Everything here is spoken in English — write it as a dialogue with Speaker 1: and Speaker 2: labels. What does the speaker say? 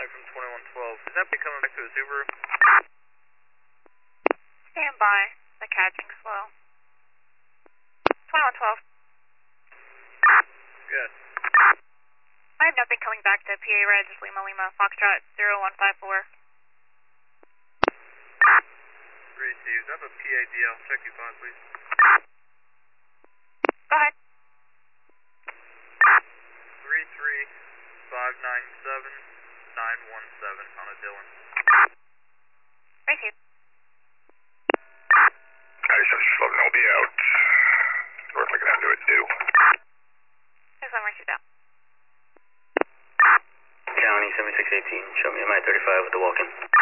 Speaker 1: from 2112. Is that becoming back to a Subaru?
Speaker 2: Stand by. The catching slow. 2112.
Speaker 1: Yes.
Speaker 2: I have nothing coming back to PA Reg, Lima Lima, Foxtrot 0154.
Speaker 1: 3-2, is that a PADL? Check you 5, please.
Speaker 2: Go ahead.
Speaker 1: 33597-917 on a Dylan.
Speaker 2: Thank you.
Speaker 3: Alright, so just floating, I'll be out. We're looking into it too.
Speaker 2: Here's one, you down.
Speaker 4: County 7618, show me a MI-35 with the walk-in.